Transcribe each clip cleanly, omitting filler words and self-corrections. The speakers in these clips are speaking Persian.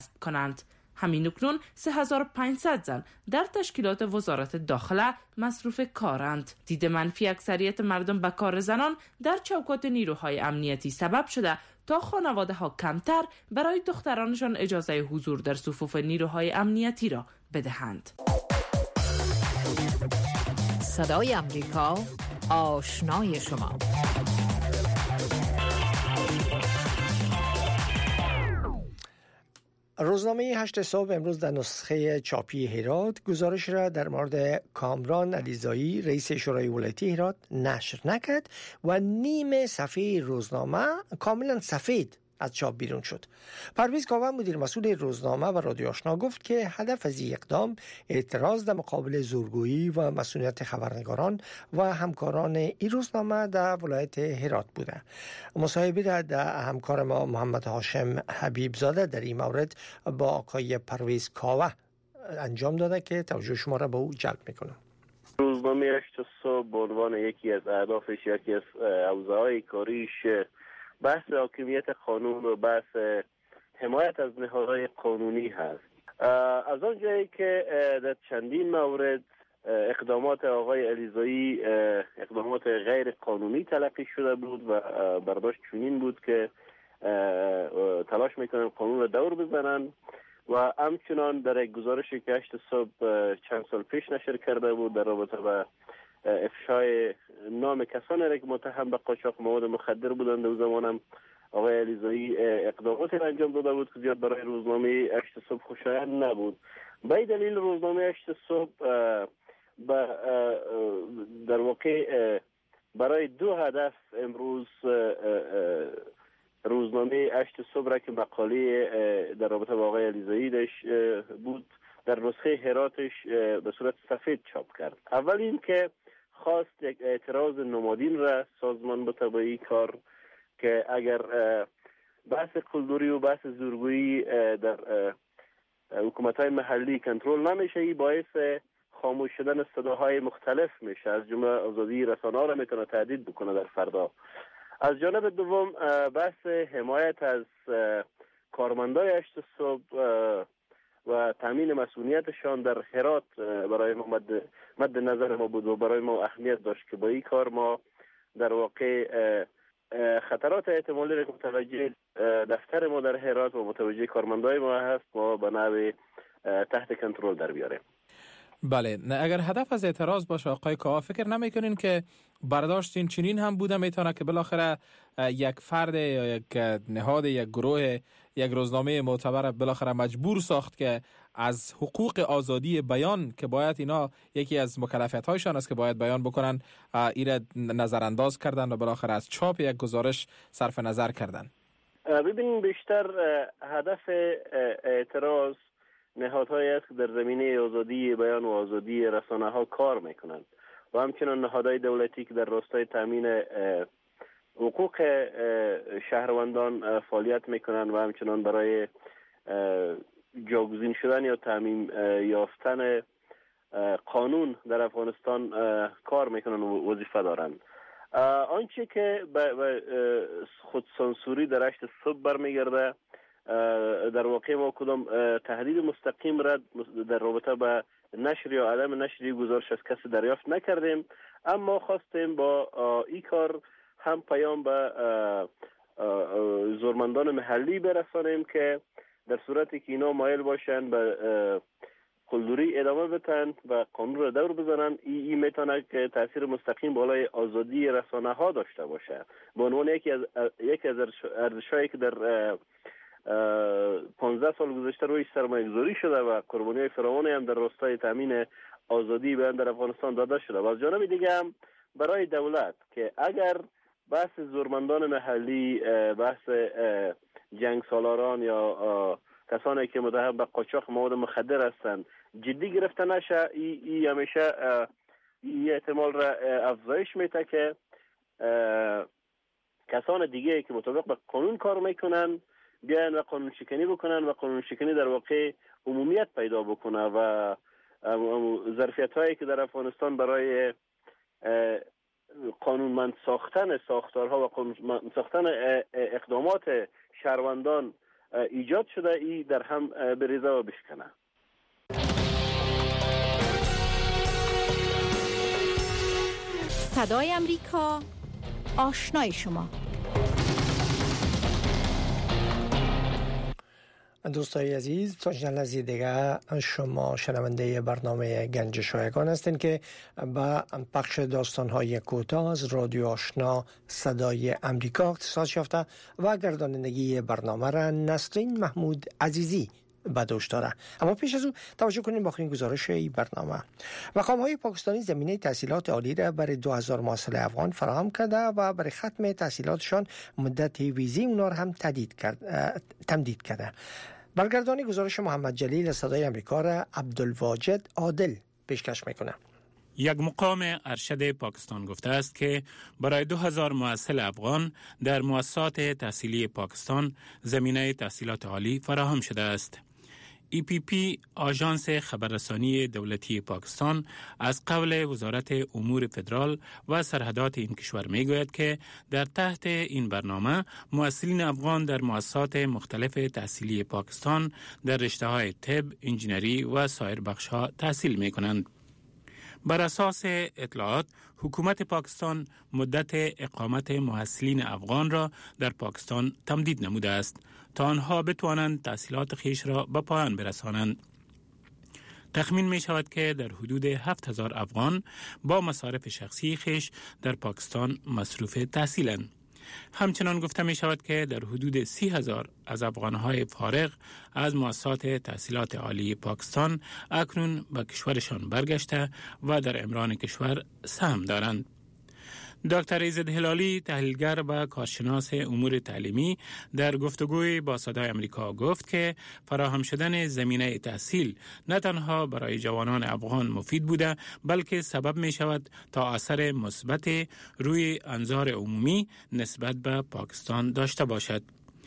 کنند. همین اکنون 3500 زن در تشکیلات وزارت داخله مصروف کارند. دید منفی اکثریت مردم به کار زنان در چوکات نیروهای امنیتی سبب شده تا خانواده ها کمتر برای دخترانشان اجازه حضور در صفوف نیروهای امنیتی را بدهند. صدای امریکا، آشنای شما. روزنامه 8 صبح امروز در نسخه چاپی هرات گزارش را در مورد کامران علیزایی رئیس شورای ولایتی هرات نشر نکرد و نیم صفحه روزنامه کاملا سفید از چاپ بیرون شد. پرویز کاوه مدیر مسئول روزنامه و رادیو آشنا گفت که هدف از این اقدام اعتراض در مقابل زورگویی و مسئولیت خبرنگاران و همکاران این روزنامه در ولایت هرات بوده. مصاحبه را در همکار ما محمد هاشم حبیب زاده در این مورد با آقای پرویز کاوه انجام داده که توجه شما را به او جلب میکنم. روزنامه 8 صبح به عنوان یکی از اهدافش، یکی از حوزه‌های کاریش بحث حاکمیت قانون و بحث حمایت از نهادهای قانونی هست. از آنجایی که در چندین مورد اقدامات آقای علیزایی اقدامات غیر قانونی تلقی شده بود و برداشت چنین بود که تلاش میکنن قانون را دور بزنن و همچنان در یک گزارشی که 8 صبح چند سال پیش نشر کرده بود در رابطه با افشای نام کسانی را که متهم به قاچاق مواد مخدر بودند، در زمان هم آقای علیزایی اقداماتی را انجام داده بود که زیاد برای روزنامه 8 صبح خوشایند نبود. به این دلیل روزنامه 8 صبح در واقع برای دو هدف امروز روزنامه 8 صبح را که مقاله در رابطه با آقای علیزایی داشت بود در نسخه هراتش به صورت سفید چاپ کرد. اول این که خواست یک اعتراض نمادین را سازمان بده به این کار که اگر بحث قلدری و بحث زورگویی در حکومت‌های محلی کنترل نمیشه، این باعث خاموش شدن صداهای مختلف میشه، از جمله آزادی رسانه‌ها را میتونه تهدید بکنه در فردا. از جانب دوم بحث حمایت از کارمندای 8 صبح و تامین مسئولیتشان در هرات برای ما مد نظر ما بود و برای ما اهمیت داشت که با این کار ما در واقع خطرات احتمالی را که متوجه دفتر ما در هرات و متوجه کارمندای ما هست ما به نحو تحت کنترل در بیاریم. بله، اگر هدف از اعتراض باشه آقای کاوه، فکر نمیکنین که برداشتین چنین هم بوده میتونه که بالاخره یک فرد یا یک نهاد، یک گروه، یک روزنامه معتبر بالاخره مجبور ساخت که از حقوق آزادی بیان که باید اینا یکی از مکلفیت‌هایشان است که باید بیان بکنن، ایره نظر انداز کردن و بالاخره از چاپ یک گزارش صرف نظر کردن؟ ببینید بیشتر هدف اعتراض نهادهایی است که در زمینه آزادی بیان و آزادی رسانه‌ها کار میکنند و همچنان نهادهای دولتی که در راستای تامین حقوق شهروندان فعالیت میکنند و همچنان برای جاگزین شدن یا تعمیم یافتن قانون در افغانستان کار میکنند و وظیفه دارند. آنچه که به خودسانسوری در 8 صبح برمیگرده، در واقع ما کدام تهدید مستقیم را در رابطه با نشر یا عدم نشر گزارش از کسی دریافت نکردیم، اما خواستیم با این کار هم پیام به زورمندان محلی برسانیم که در صورتی که اینا مایل باشن به قلدری ادامه بدن و قانون را دور بزنن، این میتونه که تاثیر مستقیم بالای آزادی رسانه ها داشته باشه. به عنوان یکی از ارزش‌هایی که در 15 سال گذشته روی سرمایه‌گذاری شده و قربانی‌های فراوانی هم در راستای تامین آزادی بیان در افغانستان داده شده. و از جانب دیگه هم برای دولت که اگر بحث زورمندان محلی، بحث جنگ سالاران یا کسانی که متهم به قاچاق مواد مخدر هستند جدی گرفته نشه، این همیشه این احتمال را افزایش میده که کسان دیگه که مطابق به قانون کار میکنن بیان و قانون شکنی بکنن و قانون شکنی در واقع عمومیت پیدا بکنه و ظرفیت هایی که در افغانستان برای قانونمند ساختن ساختارها و قانونمند ساختن اقدامات شهروندان ایجاد شده ای در هم بریزه و بشکنه. صدای امریکا، آشنای شما. دوستای عزیز، تا جلسه دیگه شما شنونده برنامه گنج شایگان هستین که با پخش داستان‌های کوتاه از رادیو آشنا صدای امریکا اختصاص یافته و گردانندگی برنامه را نسرین محمود عزیزی به دوش داره. اما پیش از او توجه کنیم به آخرین گزارش این برنامه. مقام‌های پاکستانی زمینه تحصیلات عالی را برای 2000 محصل افغان فراهم کرده و برای ختم تحصیلاتشان مدت ویزی اونا را هم تمدید کرده. برگردانی گزارش محمد جلیل از صدای امریکا را عبدالواجد عادل پیشکش میکنه. یک مقام ارشد پاکستان گفته است که برای 2000 محصل افغان در مؤسسات تحصیلی پاکستان زمینه تحصیلات عالی فراهم شده است. EPP آژانس خبررسانی دولتی پاکستان از قول وزارت امور فدرال و سرحدات این کشور میگوید که در تحت این برنامه محصلین افغان در مؤسسات مختلف تحصیلی پاکستان در رشته‌های طب، انجینری و سایر بخش‌ها تحصیل می‌کنند. بر اساس اطلاعات، حکومت پاکستان مدت اقامت محصلین افغان را در پاکستان تمدید نموده است تا آنها بتوانند تحصیلات خیش را به پایان برسانند. تخمین می شود که در حدود 7000 افغان با مصارف شخصی خیش در پاکستان مصروف تحصیلند. همچنان گفته می شود که در حدود 30,000 از افغانهای فارغ از مؤسسات تحصیلات عالی پاکستان اکنون به کشورشان برگشته و در امران کشور سهم دارند. دکتر عزت هلالی، تحلیلگر و کارشناس امور تعلیمی، در گفتگوی با صدای امریکا گفت که فراهم شدن زمینه تحصیل نه تنها برای جوانان افغان مفید بوده، بلکه سبب می شود تا اثر مثبت روی انظار عمومی نسبت به پاکستان داشته باشد.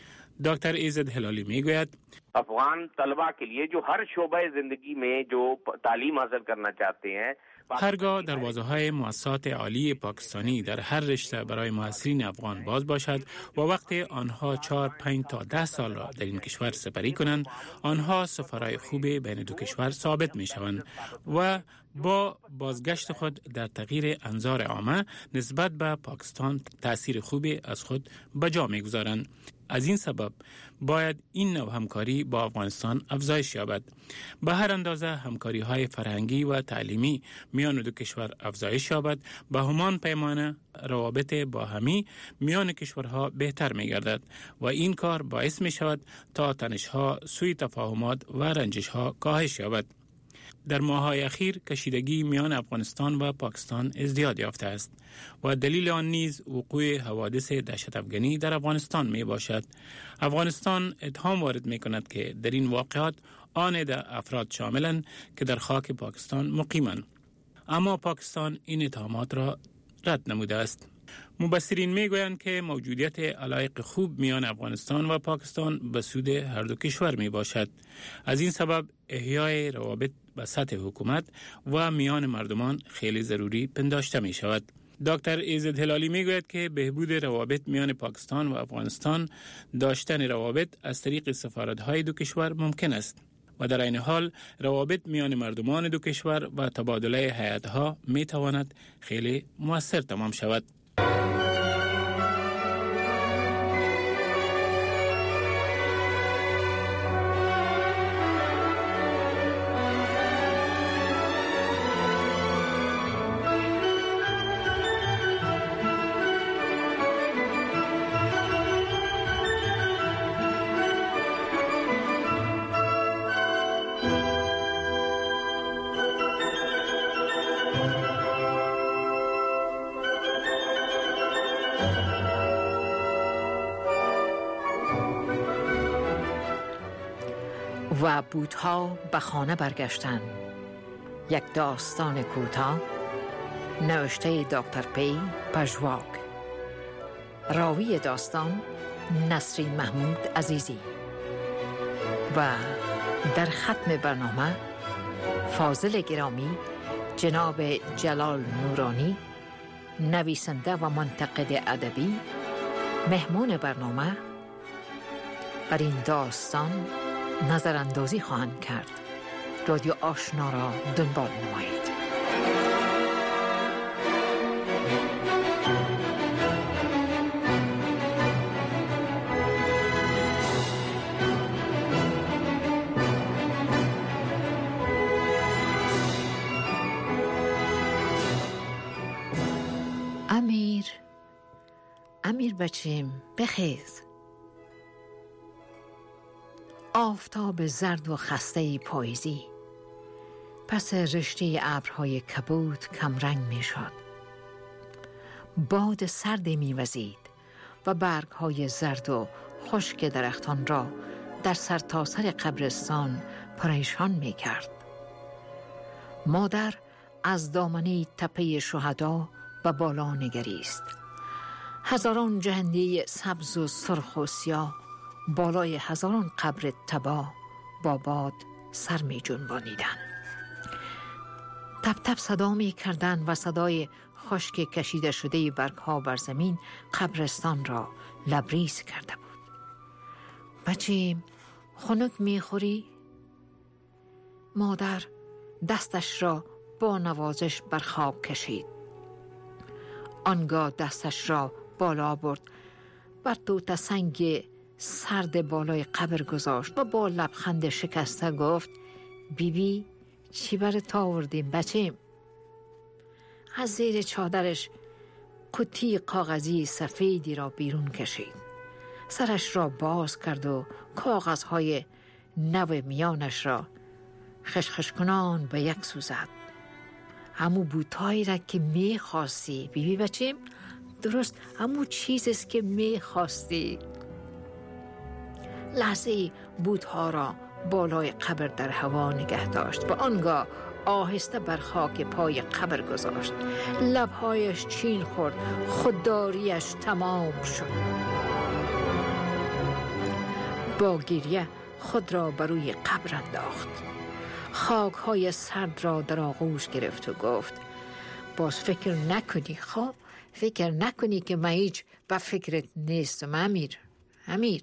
دکتر عزت هلالی می گوید افغان طلبا کے لیے جو ہر شعبہ زندگی میں جو تعلیم حاصل کرنا چاہتے ہیں، هرگاه دروازه‌های مؤسسات عالی پاکستانی در هر رشته برای محصلین افغان باز باشد و وقتی آنها 4، 5 تا 10 سال را در این کشور سپری کنند، آنها سفرای خوب بین دو کشور ثابت می شوند و با بازگشت خود در تغییر انظار عامه نسبت به پاکستان تأثیر خوبی از خود به جا می گذارند. از این سبب باید این نوع همکاری با افغانستان افزایش یابد. به هر اندازه همکاری های فرهنگی و تعلیمی میان دو کشور افزایش یابد، به همان پیمانه روابط باهمی میان کشورها بهتر می گردد و این کار باعث می شود تا تنش‌ها، سوء تفاهمات و رنجش‌ها کاهش یابد. در ماه‌های اخیر کشیدگی میان افغانستان و پاکستان ازدیاد یافته است و دلیل آن نیز وقوع حوادث دهشت افغانی در افغانستان می باشد. افغانستان اتهام وارد می کند که در این واقعات آن ده افراد شاملند که در خاک پاکستان مقیمند، اما پاکستان این اتهامات را رد نموده است. مبصرین میگویند که موجودیت علایق خوب میان افغانستان و پاکستان به سود هر دو کشور می باشد. از این سبب احیای روابط به سطح حکومت و میان مردمان خیلی ضروری پنداشته می شود. دکتر عزت هلالی می گوید که بهبود روابط میان پاکستان و افغانستان داشتن روابط از طریق سفارت‌های دو کشور ممکن است و در این حال روابط میان مردمان دو کشور و تبادله هیئت‌ها می تواند خیلی مؤثر تمام شود. و بوت‌ها به خانه برگشتن. یک داستان کوتاه نوشته دکتر پی پژواک. راوی داستان نسرین محمود عزیزی و در ختم برنامه فاضل گرامی جناب جلال نورانی، نویسنده و منتقد ادبی. مهمان برنامه بر این داستان نظر اندازی خواهند کرد. رادیو آشنا را دنبال نمایید. امیر بچیم بخیز. آفتاب زرد و خسته پاییزی پس رشته ابرهای کبود کمرنگ می شد. باد سرد می وزید و برگهای زرد و خشک درختان را در سرتاسر قبرستان پریشان می کرد. مادر از دامنه تپه شهدا به بالا نگریست. هزاران جهنده سبز و سرخ و سیاه بالای هزاران قبر تباه با باد سر می جنبانیدند. تپ تپ صدا می کردند و صدای خشک کشیده شده برگها بر زمین قبرستان را لبریز کرده بود. بچیم خنک می خوری؟ مادر دستش را با نوازش بر خاک کشید. آنگاه دستش را بالا برد، بر توت سنگ سرد بالای قبر گذاشت و با لبخند شکسته گفت بیبی چی برات آوردیم بچیم؟ از زیر چادرش کتی کاغذی سفیدی را بیرون کشید. سرش را باز کرد و کاغذهای نو میانش را خشخش کنان به یک سو زد. همو بوتایی را که می خواستی بیبی بچیم، درست همو چیزست که می خواستی. لحظه بوتها را بالای قبر در هوا نگه داشت و آنگاه آهسته بر خاک پای قبر گذاشت. لبهایش چین خورد، خودداریش تمام شد. با گریه خود را بر روی قبر انداخت. خاکهای سرد را در آغوش گرفت و گفت باز فکر نکنی، خب فکر نکنی که من هیچ به فکرت نیستم امیر.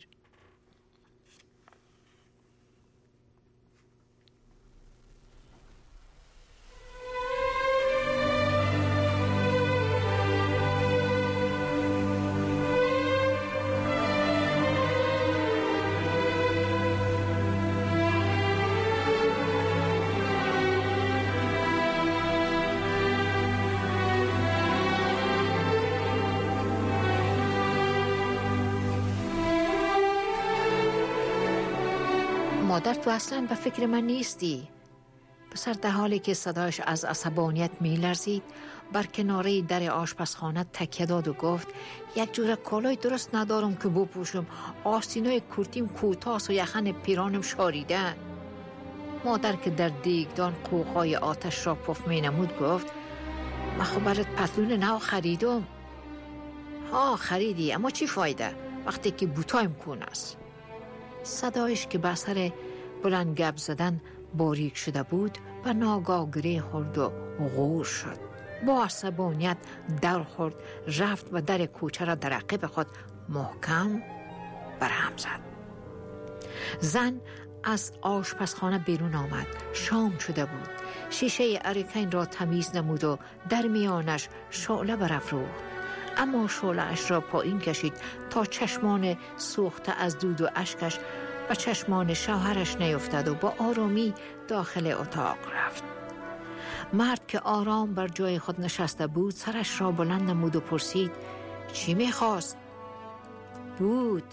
مادر تو اصلا به فکر من نیستی. پسر در حالی که صدایش از عصبانیت می لرزید بر کناره در آشپزخانه تکیه داد و گفت یک جور کالای درست ندارم که بپوشم، آستینای کورتیم کوتاه و یخن پیرانم شاریده. مادر که در دیگدان قوقای آتش را پف می نمود گفت من خب برات پتلون نو خریدم. ها خریدی، اما چی فایده وقتی که بوتایم کون است؟ صدایش که به سر بلند گپ زدن باریک شده بود و ناگاه گره خورد و غور شد. با عصبانیت در خورد، رفت و در کوچه را در عقب خود محکم برهم زد. زن از آشپزخانه بیرون آمد. شام شده بود. شیشه ارکین را تمیز نمود و در میانش شعله برافروخت. اما شعله‌اش را پایین کشید تا چشمان سوخته از دود و اشکش و چشمان شوهرش نیفتد و با آرامی داخل اتاق رفت. مرد که آرام بر جای خود نشسته بود سرش را بلند نمود و پرسید چی میخواست؟ بود.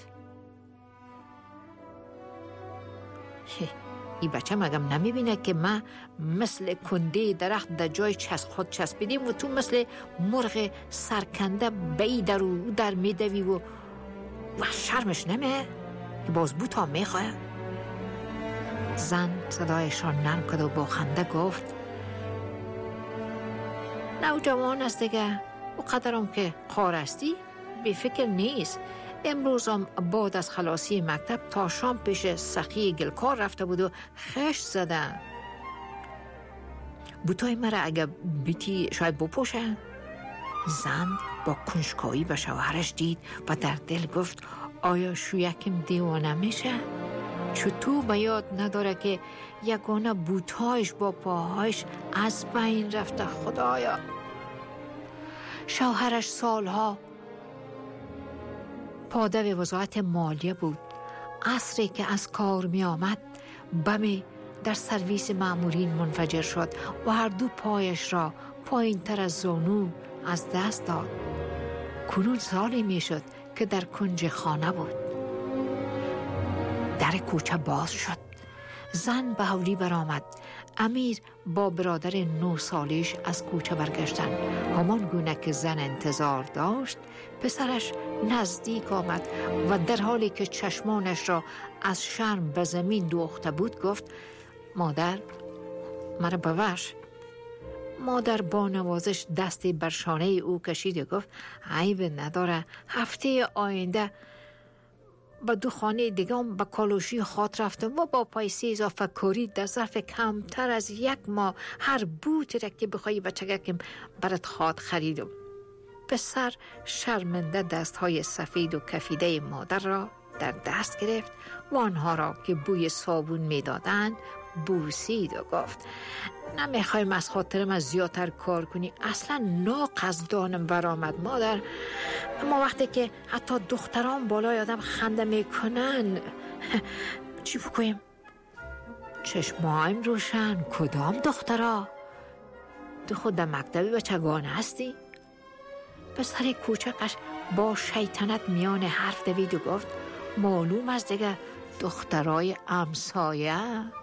این بچه مگم نمیبینه که من مثل کنده درخت در جای خود چسبیدیم و تو مثل مرغ سرکنده بی در میدوی و شرمش نمیه که باز بوتا میخواه؟ زن صدایش را نرم کرد و با خنده گفت نوجوان است دیگه، و قدرم که خارستی بی فکر نیست. امروزم بعد از خلاصی مکتب تا شام پیش سخی گلکار رفته بود و خشت زدن. بوتای مرا اگه بیتی شاید بپوشه؟ زن با کنجکاوی به شوهرش دید و در دل گفت آیا شویکم دیوانه میشه؟ چطور به یاد نداره که یگانه بوتهایش با پاهایش از بین رفته؟ خدایا. شوهرش سالها پاده وزارت مالیه بود. عصری که از کار می آمد بمی در سرویس مامورین منفجر شد و هر دو پایش را پایین تر از زانو از دست داد. کنون سالی می شد که در کنج خانه بود. در کوچه باز شد. زن به هولی برآمد. امیر با برادر 9 سالیش از کوچه برگشتند. همان گونه که زن انتظار داشت پسرش نزدیک آمد و در حالی که چشمانش را از شرم به زمین دوخته بود گفت: مادر، مرا ببخش. مادر با نوازش دستی بر شانه او کشید و گفت: عیب نداره، هفته آینده با 2 خانه دیگه به کالوشی خاط رفتم و با پیسه اضافه کاری در ظرف کمتر از 1 ماه هر بوتی را که بخوایی بچگکم برات خاط خریدم. پسر شرمنده دستهای سفید و کفیده مادر را در دست گرفت و آنها را که بوی صابون میدادند بوسید و گفت: نمیخوایم از خاطرم از زیادتر کار کنی، اصلا ناق از دانم برآمد مادر، اما وقتی که حتی دختران بالای آدم خنده میکنن چی بکنیم؟ چشمایم روشن. کدام دخترها؟ تو خود در مکتب بچگانه هستی؟ پسر کوچکش با شیطنت میان حرف دوید و گفت: معلوم است دیگه، دخترای امسایه.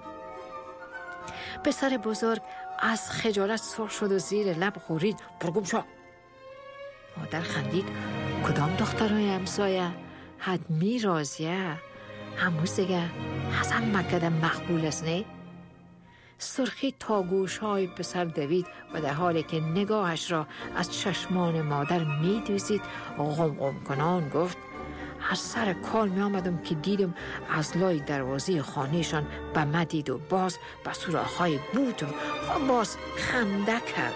پسر بزرگ از خجالت سرخ شد و زیر لب غرید: برگم شو. مادر خندید: کدام دخترای امسایه؟ حتمی راضیه، هموز دیگه حسن مکده مقبول است نه؟ سرخی تا گوشهای پسر دوید و در حالی که نگاهش را از چشمان مادر می دوزید غم کنان گفت: از سر کار می آمدم که دیدم از لای دروازه خانهشان به مدید و باز به سوراخ‌های بود و باز خنده کرد.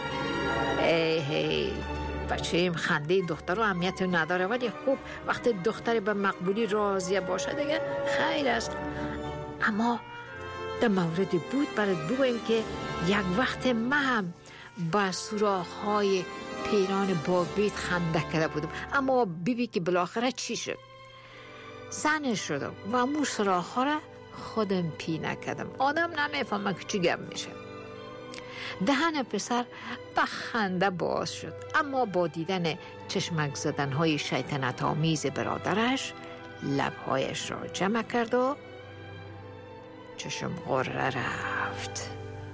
هی بچه‌ام، خنده دختر رو اهمیت نداره، ولی خوب وقتی دختر به مقبولی راضیه باشه دیگه خیر است. اما در مورد بود برات بگویم که یک وقت من هم با سوراخ‌های پیران بابیت خنده کرده بودم، اما بیبی که بالاخره چی شد؟ زن شدم و مو سوراخ‌ها را خودم پی نکردم. آدم نمیفهمه که چی گپ میشه. دهن پسر به خنده باز شد، اما با دیدن چشمک زدن‌های شیطنت آمیز برادرش لب‌هایش را جمع کرد و چشم قره رفت.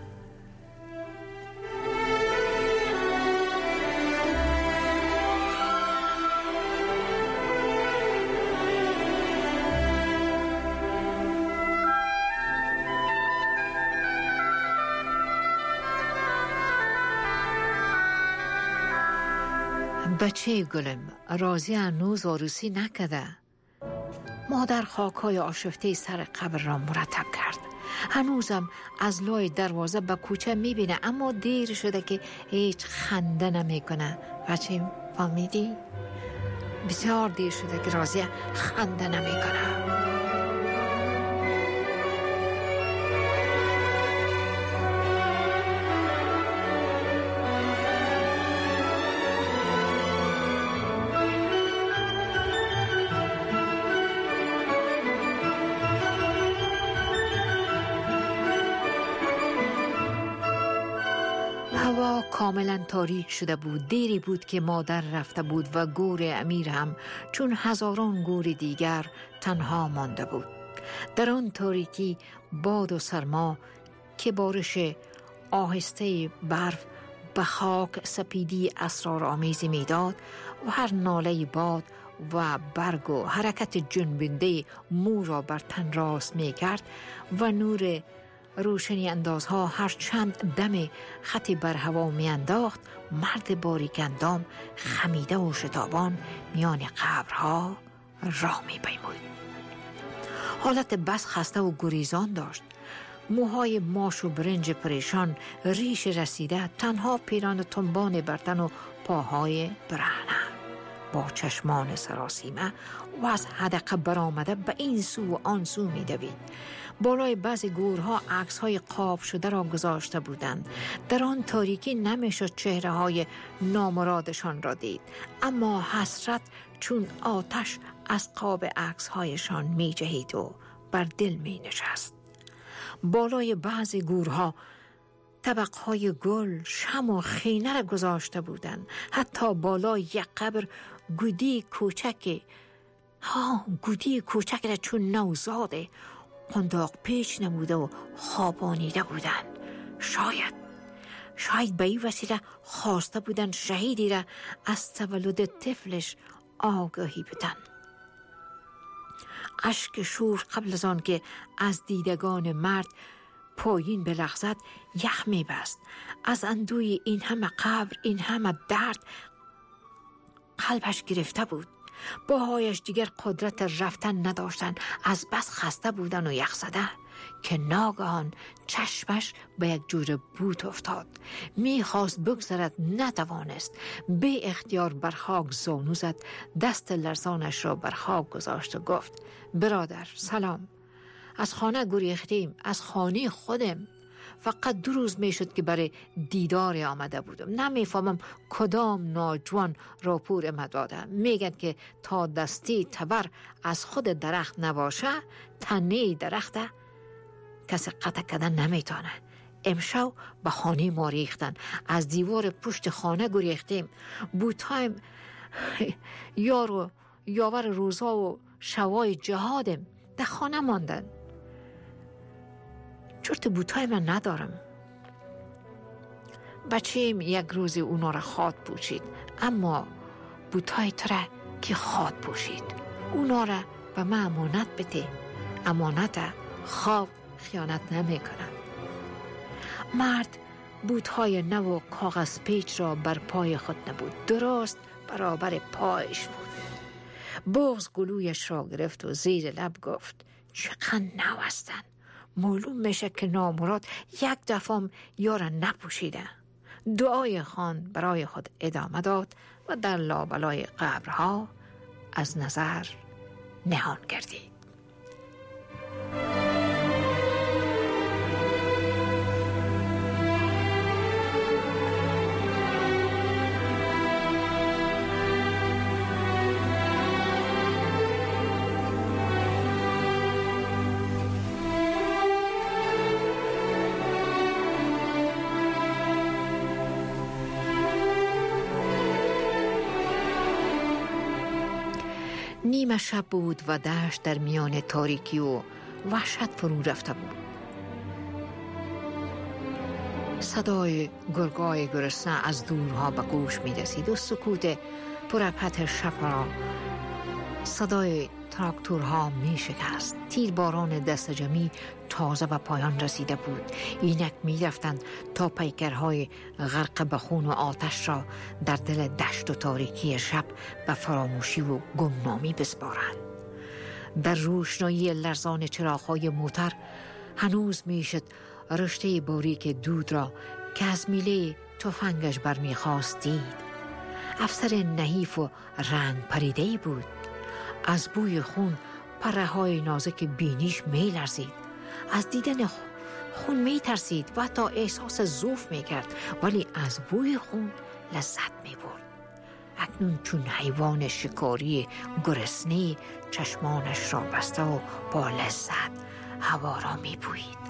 بچه گلم، راضی هنوز عروسی نکده. مادر خاک‌های آشفته سر قبر را مرتب کرد. هنوزم از لای دروازه به کوچه میبینه، اما دیر شده که هیچ خنده نمیکنه. بچه فهمیدی؟ بسیار دیر شده که راضی خنده نمیکنه. کاملا تاریک شده بود. دیری بود که مادر رفته بود و گور امیر هم چون هزاران گور دیگر تنها مانده بود. در آن تاریکی باد و سرما که بارش آهسته برف به خاک سپیدی اسرارآمیزی میداد و هر ناله باد و برگ و حرکت جنبنده مو را بر تن راست می کرد و نور روشنی اندازها هر چند دم خطی بر هوا می انداخت. مرد باریک اندام خمیده و شتابان میان قبرها راه می پیمود. حالت بس خسته و گریزان داشت. موهای ماش و برنج پریشان، ریش رسیده، تنها پیران تنبان برتن و پاهای برهنه. با چشمان سراسیمه و از حدقه برآمده به این سو و آن سو می دوید. بالای بعضی گورها عکس‌های قاب شده را گذاشته بودند. در آن تاریکی نمیشد چهره‌های نامرادشان را دید، اما حسرت چون آتش از قاب عکس‌هایشان می جهید و بر دل می نشست. بالای بعضی گورها طبقهای گل، شم و خینه را گذاشته بودند. حتی بالای یک قبر گودی کوچک را چون نوزاده قنداق پیچ نموده و خوابانیده بودند. شاید به این وسیله خواسته بودند شهیدی را از تولد طفلش آگاهی بدن. اشک شور قبل از آن که از دیدگان مرد پایین بلغزد یخ می‌بست. از اندوی این همه قبر، این همه درد قلبش گرفته بود. باهایش دیگر قدرت رفتن نداشتن، از بس خسته بودن و یخزده که ناگهان چشمش به یک جور بوت افتاد. میخواست بگذرد، نتوانست. بی اختیار بر خاک زانو زد، دست لرزانش را بر خاک گذاشت و گفت: برادر سلام، از خانه گریختیم، از خانه خودم. فقط 2 روز می شد که برای دیدار آمده بودم. نمیفهمم کدام ناجوان راپور ما داده. میگن که تا دستی تبر از خود درخت نباشه، تنه درخته کسی قطع کردن نمیتونه. امشب به خانه ما ریختن، از دیوار پشت خانه گریختیم. بوتایم یاور روزا و شوای جهادم در خانه ماندن. چرت بوتای من ندارم. بچیم یک روزی اونا را خواد پوشید، اما بوتای تره که خواد پوشید. اونا را به من امانت بده. امانت خواب خیانت نمی کنند. مرد بوتهای نو و کاغذ پیچ را بر پای خود نبود، درست برابر پایش بود. بغض گلویش را گرفت و زیر لب گفت: چقدر نو هستند. معلوم میشه که نامراد یک دفعه یارا نپوشیده. دعای خان برای خود ادامه داد و در لابلای قبرها از نظر نهان گردید. نیمه شب بود و دشت در میان تاریکی و وحشت فرو رفته بود. صدای گرگای گرسنه از دورها به گوش می رسید و سکوت پرپت شب را صدای تراکتورها می شکست. تیرباران دست جمعی تازه به پایان رسیده بود. اینک می رفتند تا پیکرهای غرق به خون و آتش را در دل دشت و تاریکی شب به فراموشی و گمنامی بسپارند. در روشنایی لرزان چراغ‌های موتر هنوز می شد رشته باریک دود را که از میله تفنگش برمی خواست دید. افسر نحیف و رنگ پریده‌ای بود. از بوی خون پره‌های نازک بینیش می لرزید. از دیدن خون می ترسید و حتی احساس ضعف می کرد، ولی از بوی خون لذت می برد. اکنون چون حیوان شکاری گرسنه چشمانش را بسته و با لذت هوا را می بوید.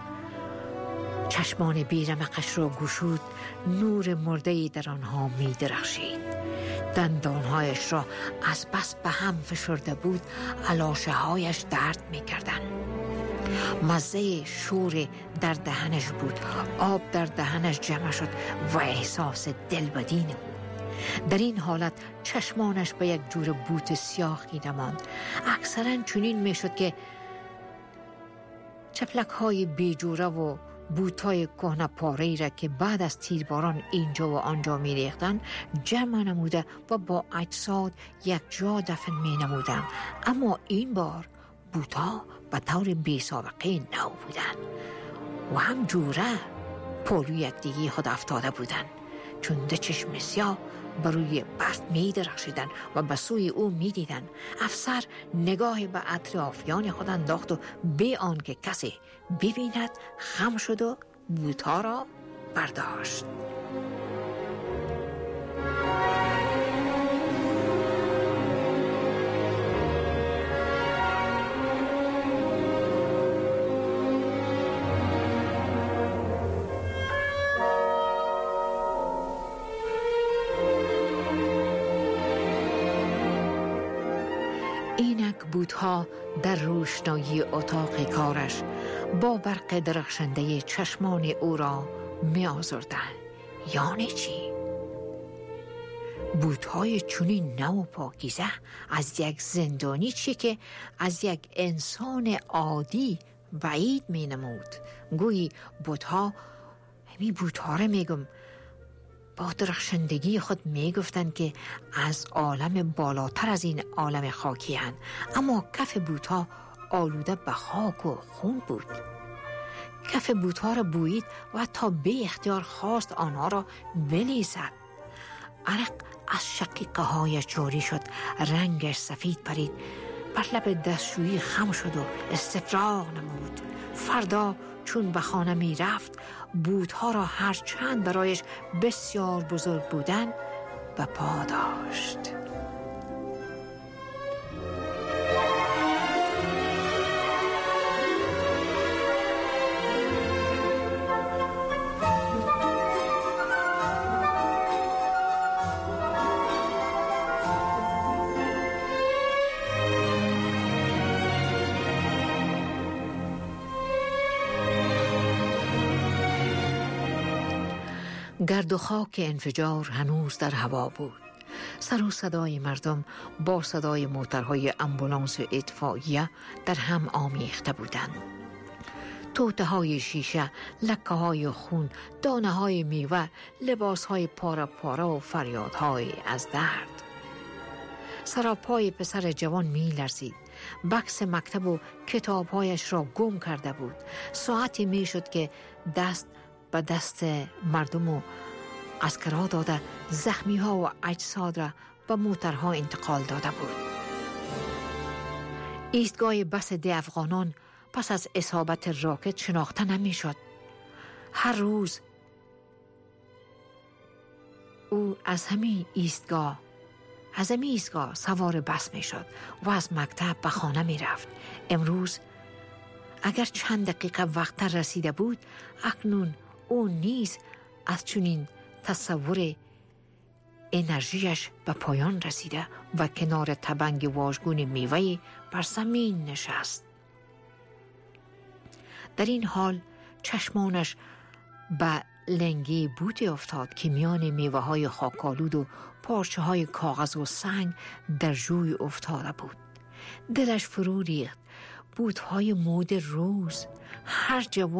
چشمان بیرمقش را گشود، نور مرده‌ای در آنها می درخشید. دندانهایش را از بس به هم فشرده بود، علاشه هایش درد می کردن. مزه شور در دهنش بود، آب در دهنش جمع شد و احساس دلبدی نمود. در این حالت چشمانش به یک جور بوت سیاهی نماند. اکثرا چنین می شد که چپلک های بیجوره و بوتای کهنه پاره‌ای را که بعد از تیرباران اینجا و آنجا می ریختند جمع نموده و با اجساد یک جا دفن می نمودند. اما این بار بوتا به طور بی سابقه نو بودند و هم جوره پولو یک دیگه خود افتاده بودند، چون 2 چشم سیاه بر روی برف می درخشیدند و به سوی او می دیدند. افسر نگاهی به اطرافیان خود انداخت و بی آنکه کسی ببیند خم شد و بوت‌ها را برداشت. اینک بوت‌ها در روشنایی اتاق کارش با برق درخشنده چشمان او را می آزردند. یعنی چی؟ بوت‌های چنین نو و پاکیزه از یک زندانی چی که از یک انسان عادی بعید می نمود. گویی بوت‌ها را میگم با درخشندگی خود می گفتند که از عالم بالاتر از این عالم خاکی هستند، اما کف بوت‌ها آلوده به خاک و خون بود. کف بوت‌ها را بویید و تا به اختیار خواست آنها را بلیسد. عرق از شقیقه هایش جاری شد، رنگش سفید پرید، بر لب دستشویی خم شد و استفراغ نمود. فردا چون به خانه می رفت بوت‌ها را هر چند برایش بسیار بزرگ بودن به پا داشت. گرد و خاک انفجار هنوز در هوا بود. سر و صدای مردم با صدای موترهای امبولانس و اطفائیه در هم آمیخته بودند. توته های شیشه، لکه های خون، دانه های میوه، لباس های پاره پاره و فریادهای از درد. سراپای پسر جوان می لرزید. بکس مکتب و کتابهایش را گم کرده بود. ساعتی می شد که دست به دست مردم و عسکرها داده زخمی ها و اجساد را به موترها انتقال داده بود. ایستگاه بس ده افغانان پس از اصابت راکت شناخته نمی شد. هر روز او از همین ایستگاه سوار بس می شد و از مکتب به خانه می رفت. امروز اگر چند دقیقه وقت رسیده بود، اکنون او نیز از چنین تصور انرژیش به پایان رسیده و کنار تبنگ واژگون میوه بر زمین نشست. در این حال چشمانش به لنگی بوتی افتاد که میان میوه های خاکالود و پارچه های کاغذ و سنگ در جوی افتاده بود. دلش فرو ریخت. بوت‌های مد روز. هر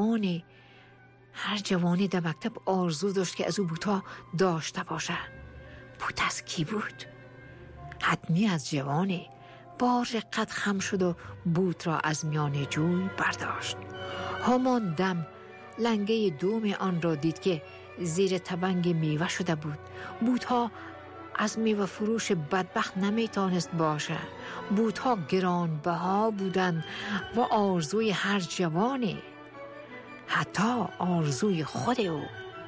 جوانی در مکتب آرزو داشت که از او بوت‌ها داشته باشه. بوت از کی بود؟ حتمی از جوانی. با رقت خم شد و بوت را از میان جوی برداشت. همان دم لنگه دوم آن را دید که زیر تبنگ میوه شده بود. بوت‌ها از میوه فروش بدبخت نمیتانست باشه. بوت‌ها گرانبها بودند و آرزوی هر جوانی، حتی آرزوی خود او.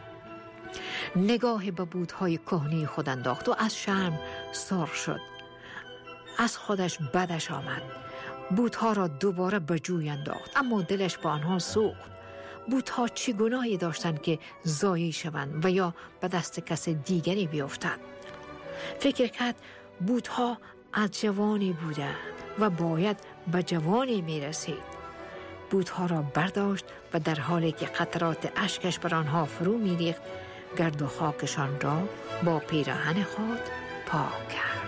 نگاه به بوت‌های کهنه خود انداخت و از شرم سرخ شد. از خودش بدش آمد. بوت‌ها را دوباره به جوی انداخت، اما دلش با آنها سوخت. بوت‌ها چه گناهی داشتند که ضایع شوند و یا به دست کس دیگری بیفتند؟ فکر کرد بوت‌ها از جوانی بوده و باید به جوانی میرسید. بوت‌ها را برداشت و در حالی که قطرات اشکش بر آنها فرو می‌ریخت، گرد و خاکشان را با پیراهن خود پاک کرد.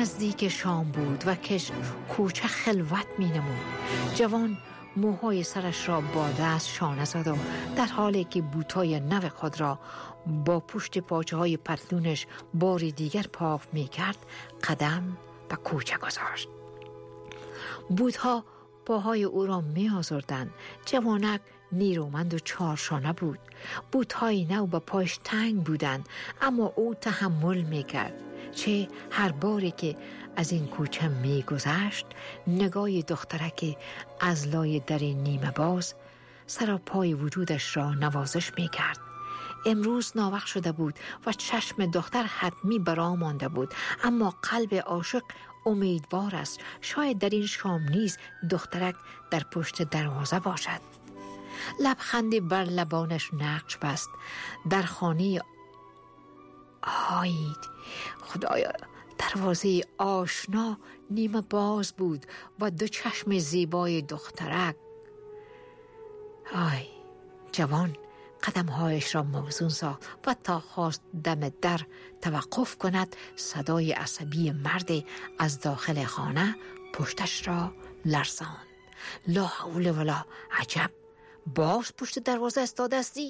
نزدیک شام بود و کوچه خلوت می نمود. جوان موهای سرش را با دست شانه زد و در حالی که بوتای نو خود را با پشت پاچه های پتلونش بار دیگر پاک می کرد قدم به کوچه گذاشت. بوتها پاهای او را می آزردند. جوانک نیرومند و چارشانه بود. بوتهای نو به پایش تنگ بودند، اما او تحمل می کرد. چه هر باری که از این کوچه می گذشت نگاه دخترک از لای در نیمه باز سراپای وجودش را نوازش می کرد. امروز ناوقت شده بود و چشم دختر حتمی برا مانده بود، اما قلب عاشق امیدوار است. شاید در این شام نیز دخترک در پشت دروازه باشد. لبخندی بر لبانش نقش بست. در خانه خدایا، دروازه آشنا نیمه باز بود و دو چشم زیبای دخترک. جوان قدمهایش را موزون ساخت و تا خواست دم در توقف کند صدای عصبی مرد از داخل خانه پشتش را لرزاند. لا حول ولا عجب، باز پشت دروازه استاده استی؟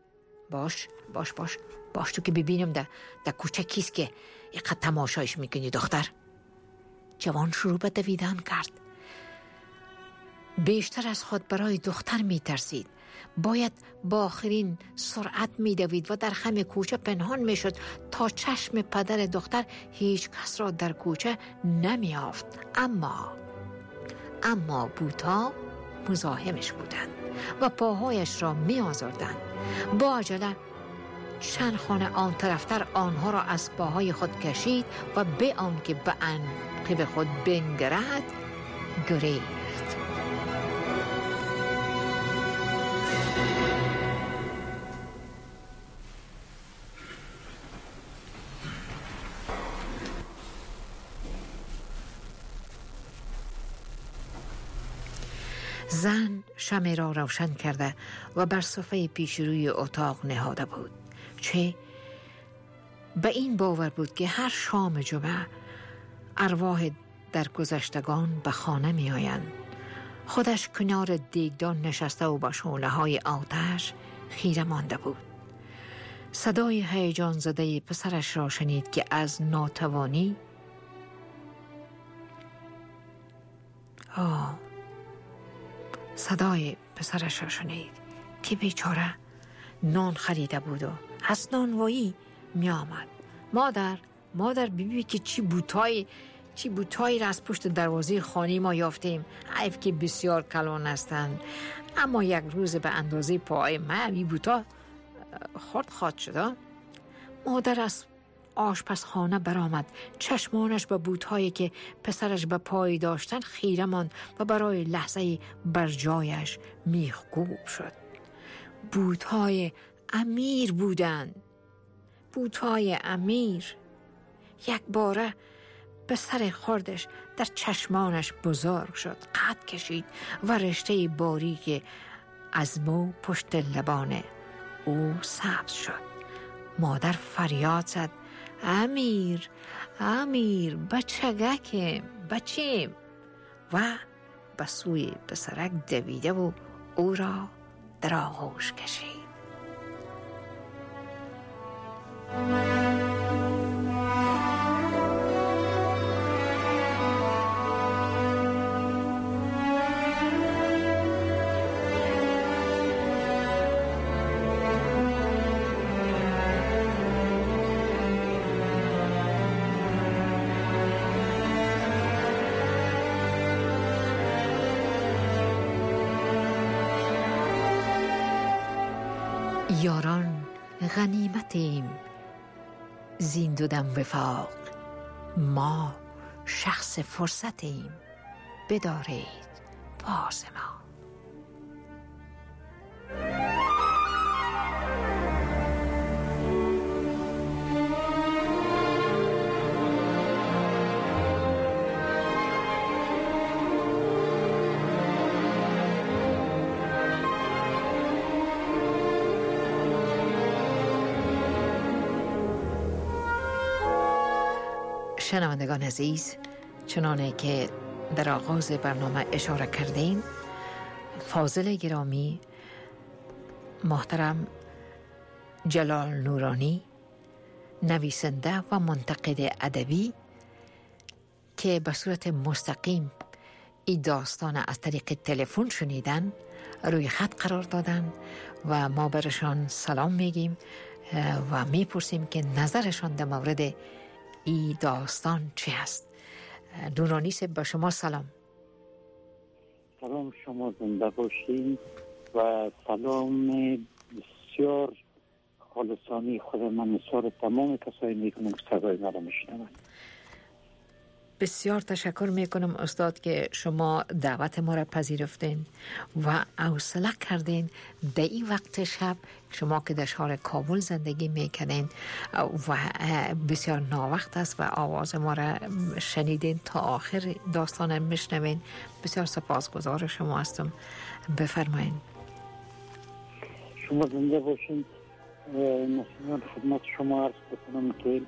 باش تو که ببینم در کوچه کیست که اینقدر تماشایش میکنی دختر. جوان شروع به دویدن کرد. بیشتر از خود برای دختر میترسید. باید با آخرین سرعت میدوید و در خم کوچه پنهان میشد تا چشم پدر دختر هیچ کس را در کوچه نمیافت. اما بوتا مزاحمش بودند و پاهایش را می آزردند. با عجله چند خانه آن طرفتر آنها را از پاهای خود کشید و به آن که به عنقب خود بنگرد گریخت. زن شمع را روشن کرده و بر صفحه پیش روی اتاق نهاده بود. چه به این باور بود که هر شام جمعه ارواح درگذشتگان به خانه می آیند. خودش کنار دیگدان نشسته و با شعله های آتش خیره مانده بود. صدای هیجان زده پسرش را شنید که از ناتوانی صدای پسرش را شنید که بیچاره نان خریده بود و از نانوایی می آمد. مادر ببین که چی بوتایی را از پشت دروازه خانه ما یافتیم. حیف که بسیار کلان هستند، اما یک روز به اندازه پای من بی بوتا خرد شد. مادر از آشپزخانه برآمد. چشمانش به بوتهایی که پسرش به پای داشتن خیره ماند و برای لحظه بر جایش میخکوب شد. بوتهای امیر بودند. بوتهای امیر. یک باره به سر خوردش در چشمانش بزرگ شد. قد کشید و رشته باریک از مو پشت لبان او سبز شد. مادر فریاد زد: امیر بچیم و به سوی پسرک دویده و او را در آغوش کشید. یاران غنیمتیم زین دو دم وفاق، ما شخص فرصتیم بدارید پاس ما. شنوندگان عزیز، چنانه که در آغاز برنامه اشاره کردین، فاضل گرامی محترم جلال نورانی، نویسنده و منتقد ادبی که به صورت مستقیم این داستان از طریق تلفن شنیدن، روی خط قرار دادن و ما برشان سلام میگیم و میپرسیم که نظرشان در مورد این داستان چی هست. نورانی صاحب، با شما سلام. سلام، شما زنده باشین و سلام بسیار خالصانه خود من نثار تمام کسایی میکنم که صدای ما را میشنوند. بسیار تشکر میکنم استاد که شما دعوت ما را پذیرفتین و حوصله کردین در این وقت شب، شما که در شهر کابل زندگی میکنین و بسیار ناوقت است و آواز ما را شنیدین تا آخر داستان میشنوین. بسیار سپاسگزار شما هستم. بفرمایین. شما زنده باشین. مثلا خدمت شما عرض بکنم که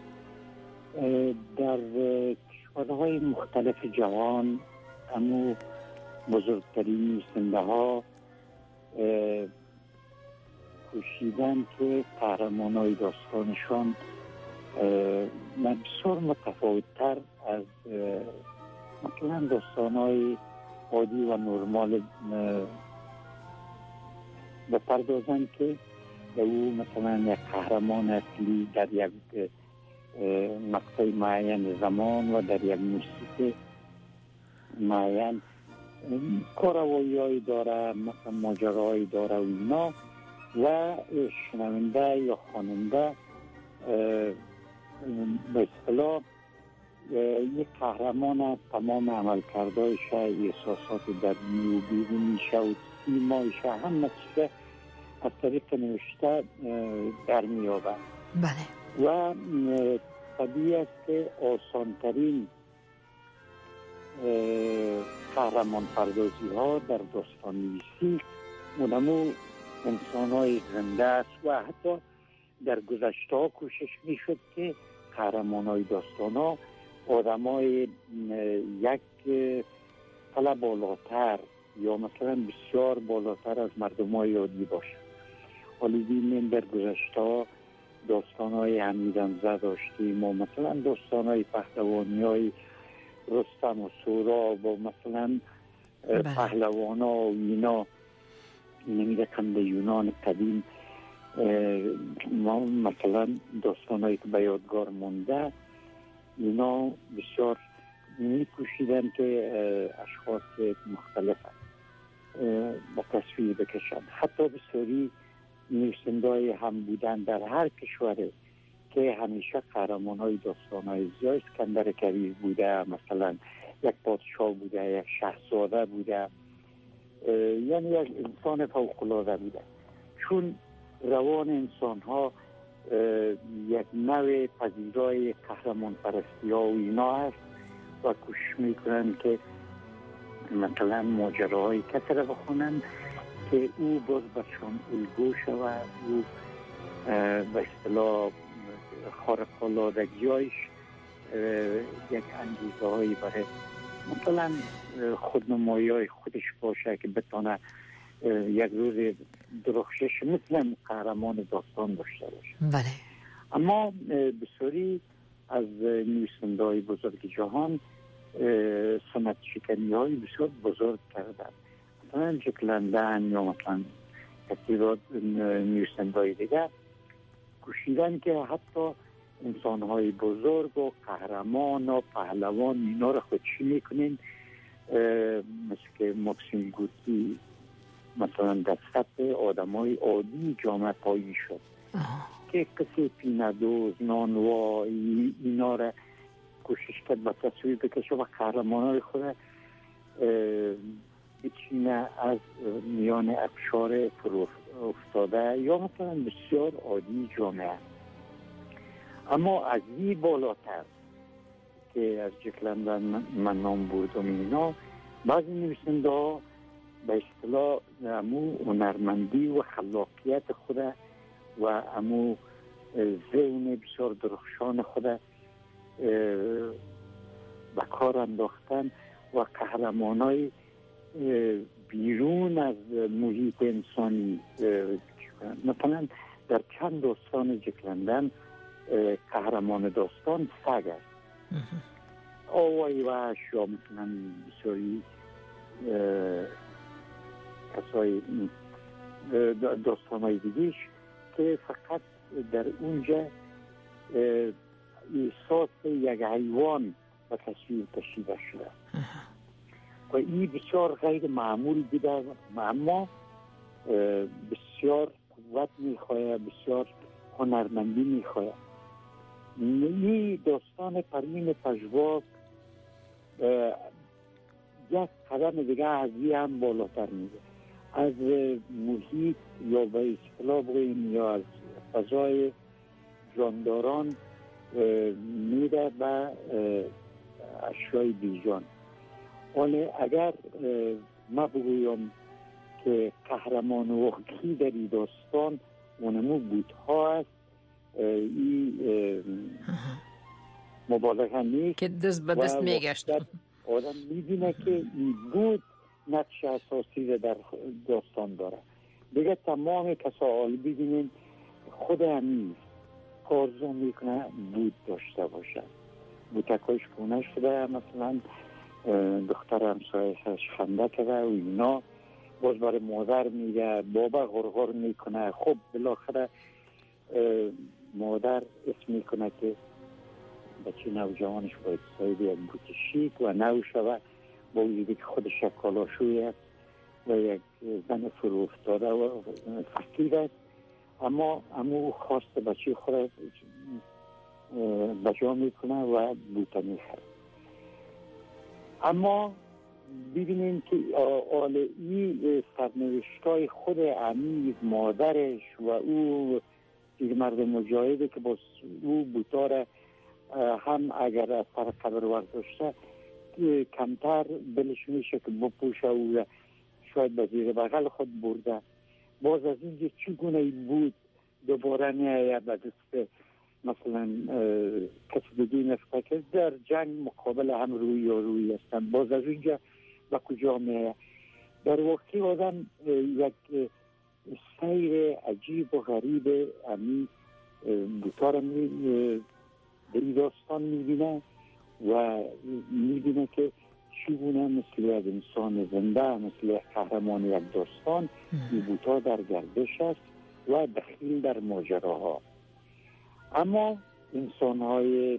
در کشورهای مختلف جهان همو بزرگترین نویسنده ها کوشیدن که قهرمانای داستانشان بسیار متفاوت‌تر از مثلا داستانهای عادی و نرمال بپردازن که او مثلا یک قهرمان اصلی در یک مقطع معین زمان و در یک موسیقی معین کاروایی داره، مثلا ماجرایی داره و اینا، و شنونده یا خواننده به اصطلاح یک قهرمان تمام عملکردهایش، احساسات درونی و بیرونیش و سیمایش همه چیز از طریق نوشته در می‌یابد. بله. و طبیعی است که آسانترین قهرمان پردازی ها در داستان نویسی اونمو انسان های زنده است و حتی در گذشته ها کوشش می شد که قهرمان های داستان ها آدم های یک پله بالاتر یا مثلا بسیار بالاتر از مردم های عادی باشند. حالی دیدیم در گذشته ها داستان های حمیدرضا داشتیم و مثلا داستان های پهلوانی های رستم و سهراب و مثلا پهلوان ها و اینا نمیدکم به یونان قدیم، مثلا داستان هایی که به یادگار مونده، اینا بسیار میکوشیدن که اشخاص مختلف با تصویر بکشن. حتی بسیاری نویسنده‌ای هم بودن در هر کشوره که همیشه قهرمان‌های داستان‌های زیاد، اسکندر کبیر بوده، مثلا یک پادشاه بوده، یک شاهزاده بوده، یعنی یک انسان فوق‌العاده بوده. چون روان انسان‌ها یک نوع پذیرای قهرمان پرستی‌ها و اینا هست و کوشش می‌کنن که مثلا ماجراهای کسی را بخونن که او باز برشان الگو شود، او به اصطلاح خارق‌العادگی‌هایش یک انگیزه هایی برای مثلا خودنمایی خودش باشه که بتونه یک روز درخشش مثل قهرمان داستان داشته باشه. بله. اما بسیاری از نویسنده‌های بزرگ جهان سنت شکنی های بسیار بزرگ کردن. مثلا جک لندن یا مثلا کثیر نویسنده‌های دیگر کوشیدن که حتی انسان‌های بزرگ و قهرمان و پهلوان اینا رو خودشی میکنین، مثل که ماکسیم گورکی مثلا در سطح آدمای عادی جامعه پایی شد که کسی پیندوز، نانوا اینا رو کوشش کرد با تصویر بکشه و قهرمانای خود بچینه از میان ابشار فرو افتاده یا مثلا بسیار عادی جامعه. اما از این بالاتر که از جک لندن من نام بردم اینا، بعضی نویسنده ها به اصطلاح امو هنرمندی و خلاقیت خود و امو ذهن بسیار درخشان خود به کار انداختن و قهرمانای بیرون از محیط انسانی. مثلا در چند داستان ذکر کردن قهرمان داستان سگ است، آوای وحش یا مثلا بسیاری کسای داستانهای دیگیش که فقط در اونجا احساس یک حیوان به تصویر کشیده شده و این بسیار غیر معمول بوده، اما بسیار قوت میخواه، بسیار هنرمندی میخواه. این داستان پروین پژواک یک قدم دیگه از این هم بالاتر میده، از محیط یا به اصطلاح بگوییم یا از فضای جانداران میره به اشیای بیجان. ولی اگر ما بگویم که قهرمان واقعی در این داستان اونمو بوت‌ها است، این مبالغه نیست که دست به دست میگشت. آدم میبینه که این بود نقش اساسی در داستان داره. دیگه تمام کسا ببینین خود همین آرزو میکنه بود داشته باشه. بوتکاش پونه شده، مثلا دختر همسایه‌اش خنده کرده و اینا، باز برای مادر میگه، بابا غرغر میکنه. خب بالاخره مادر اسم میکنه که بچه نوجوانش باید صاحب یک بوت شیک و نو شود، با وجودی که خودش یک کالاشوی است و یک زن فرو افتاده و فقیر است، اما خواست بچه خود بجا میکنه و بوته میخره. اما ببینیم که این سرنوشتای خود امیر مادرش و او مرد مجاهده که باز او بوتاره هم اگر از سر قبر ورداشته کمتر بلش میشه که بپوشه و شاید به زیر بغل خود برده. باز از اینجا چگونه بود دوباره نیایه به دست مثلا کسی دیگه نفته که در جنگ مقابل هم روی یا روی هستن، باز از اینجا به کجا میایه؟ در واقع آدم یک سیر عجیب و غریب امی بوتار در این داستان میبینه و میبینه که چگونه مثل یک انسان زنده، مثل یک قهرمان یک داستان، این بوتا در گردش است و دخیل در ماجراها. اما انسان‌های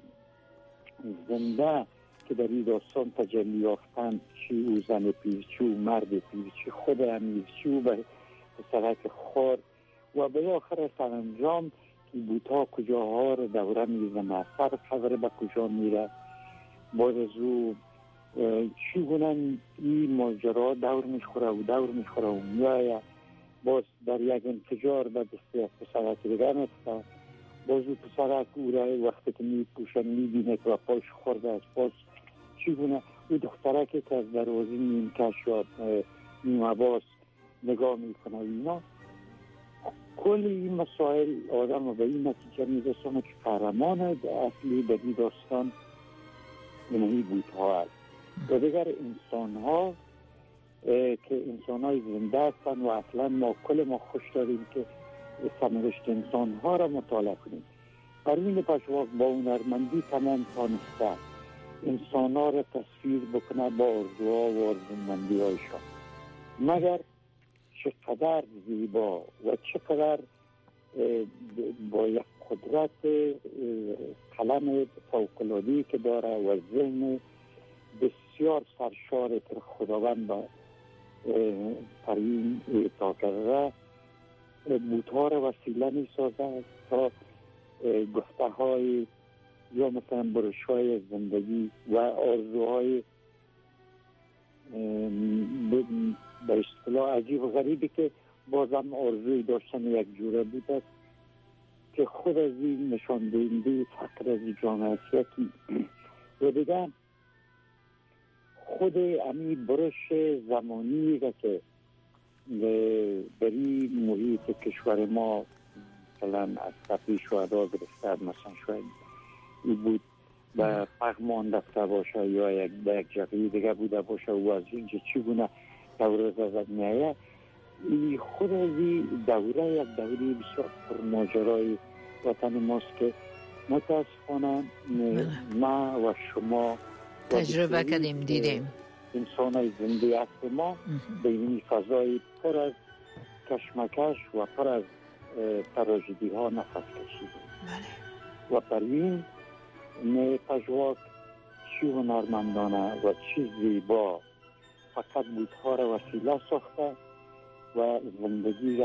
زنده که در این داستان تجلی یافتند، چی او زن پیر، چی او مرد پیر، چی خود امیر، چی او به سرک خور و به آخر سرانجام که بوتا کجاها رو دوره میزنه، سر قبر به کجا میره، باز از او چگونه این ماجرا دور میخوره و میایه، باز در یک انفجار به دست یک پسرک دیگر نفته، باز او پسرک او را وقتی که میپوشن میبینه که پاش خورده است، باز چگونه او دخترکی که از دروازه نیمکش یا نیمباز نگاه میکنه. اینا کل این مسائل آدم رو به این نتیجه میرسونه که قهرمان اصلی در این داستان اینهی بوت‌ها است و دیگر انسان‌ها که انسان‌های زنده هستند و اصلا ما خوش داریم که سرنوشت انسان‌ها را مطالعه کنیم. پروین پژواک با هنرمندی تمام تانسته انسان‌ها را تصویر بکنه با آرزوها و آرزومندی‌هایشان، مگر چقدر زیبا و چقدر با یک قدرت قلم فوق‌العاده‌ای که داره و ذهن بسیار سرشار که خداوند با پروین اعطا کرده، بوت‌ها را وسیله می‌سازد تا گفته‌های یا مثلا برش‌های زندگی و آرزوهای به اصطلاح عجیب و غریبی که بازم آرزوی داشتن یک جوره بود است که خود از این نشان دهنده فقر از جامعه سیاسی و دیگر خود امی برش زمانی که بری محیط کشور ما مثلا از صفحه شهدا گرفته، مثلا شاید این بود و پغمان رفته باشه یا یک جبهه دیگه بوده باشه و از اینجا چگونه دوره زده میایه، خود از دوره یک دوره بسیار پرماجرای وطن ماست که متاسفانه ما و شما تجربه کردیم، دیدیم. انسان های زنده هست ما به این فضای پر از کشمکش و پر از تراژدی ها نفس کشیدیم و پر این پژواک چی هنرمندانه و چی زیبا فقط بودها را وسیله ساخته و زندگی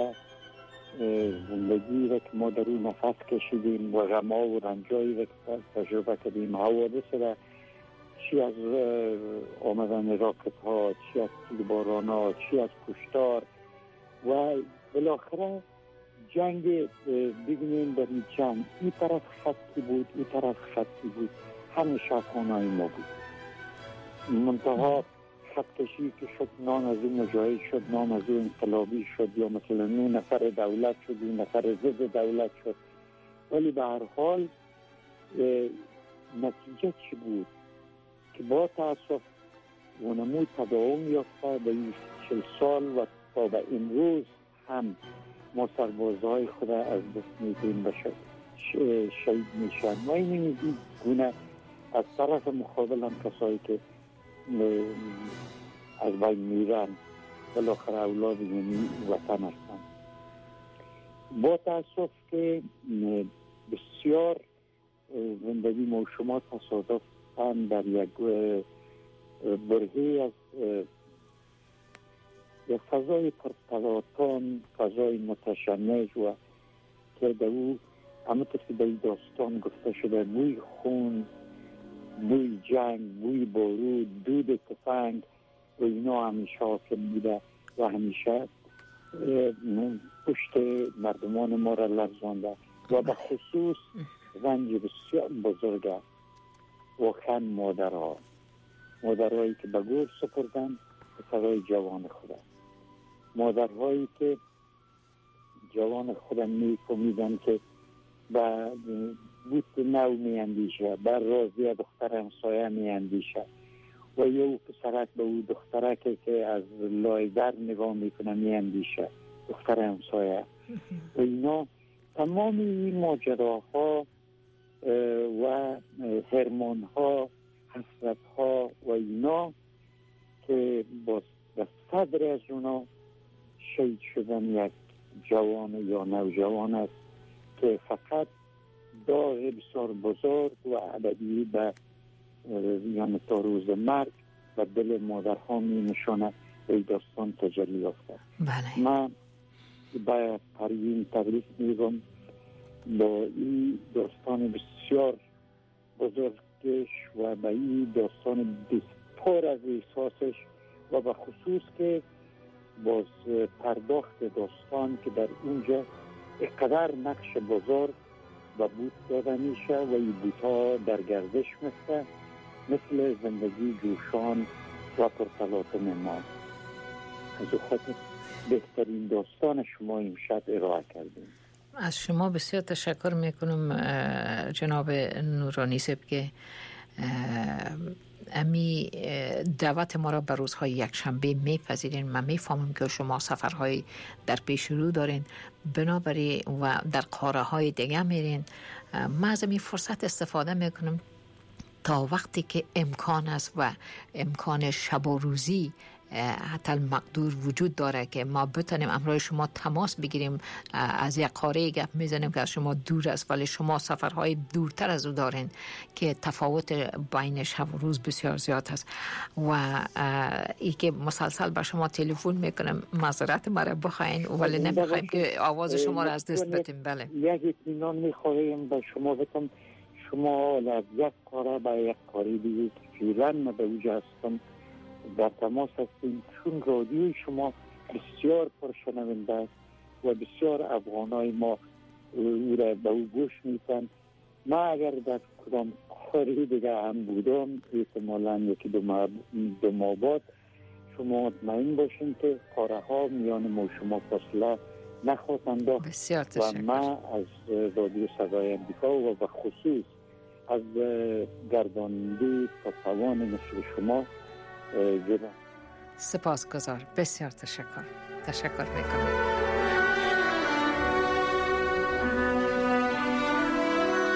را که ما در اون نفس کشیدیم و غم‌ها و رنجایی را که تجربه کردیم، حوادث را، چی از آمدن راکت ها، چی از تیرباران ها، چی از کشتار و بالاخره جنگ. بگنیم در این جنگ این طرف خطی بود، این طرف خطی بود، همه شبخانه‌های ما بود. منتها خط کشی که شد، نام از اون مجاهد شد، نام از اون انقلابی شد، یا مثلا اون نفر دولت شد، اون نفر ضد دولت شد، ولی به هر حال نتیجه چی بود که با تأسف ونمود تداوم یافته به این 40 سال و تا به امروز هم ما سربازهای خود از دست میدیم بشه شهید میشن. ما این گونه از طرف مقابل هم کسایی که از بین میرن بالاخره اولاد یعنی وطن هستن. با تأسف که بسیار زندگی ما و شما تصادفاً در یک برهه از یک فضای پرتلاطم، فضای متشنج و که در او همونطور که در داستان گفته شده بوی خون، بوی جنگ، بوی بارود، دود تفنگ و اینا همیشه حاکم بوده و همیشه پشت مردمان ما را لرزانده و به خصوص رنج بسیار بزرگه واقعا مادرهایی که به گور سپردن پسرهای جوان خودم، مادرهایی که جوان خودم میفهمیدن که به بود نو میاندیشه، بر رازی دختر همسایه میاندیشه و یه پسرک به او دخترک که از لای در نگاه میکنه میاندیشه، دختر همسایه. و اینا تمام این ماجراها و هرمونها، حسرتها و اینا که با صدر از اونا شهید شدن یک جوان یا نوجوان است که فقط داغ بسیار بزرگ و ابدی به یعنی تا روز مرگ و دل مادرها می نشانه به داستان تجلی یافته. من به پروین تبریک میگم با این داستان بسیار بزرگش و به این داستان پر از احساسش و به خصوص که باز پرداخت داستان که در اونجا اقدر نقش بزرگ و بود داده میشه و این بودها در گردش مثل زندگی جوشان و پرتلاطم ما. از خاطر بهترین داستان شما امشب ارائه کردیم. از شما بسیار تشکر میکنم جناب نورانی صاحب که امی دعوت ما را به روزهای یکشنبه میپذیرین. من میفهمم که شما سفرهای در پیش رو دارین، بنابراین و در قاره های دیگه میرین. من از این فرصت استفاده میکنم تا وقتی که امکان است و امکان شب و روزی حتی مقدور وجود داره که ما بتونیم امروز شما تماس بگیریم. از یک قاره گپ میزنیم که از شما دور است ولی شما سفرهای دورتر از او دارین که تفاوت بین شب و روز بسیار زیاد است و ای که مسلسل به شما تلفن میکنم معذرت مرا بخواین ولی نمیخوایم که آواز شما را از دست بدیم. بله یک اطمینان میخوایم به شما بدم، شما از یک قاره به یک قاره دیگه فعلا من به اوجه هستم در تماس هستیم، چون رادیوی شما بسیار پرشنونده است و بسیار افغانای ما او را به او گوش میتن. ما اگر در کدام قاره دیگه هم بودم احتمالاً یکی دو ماه بعد شما مطمئن باشین که قاره ها میان ما شما فاصله نخواهد انداخت. بسیار و ما از رادیو صدای امریکا و به خصوص از گرداننده تا توان مثل شما جدا. سپاسگزار، بسیار تشکر میکنم.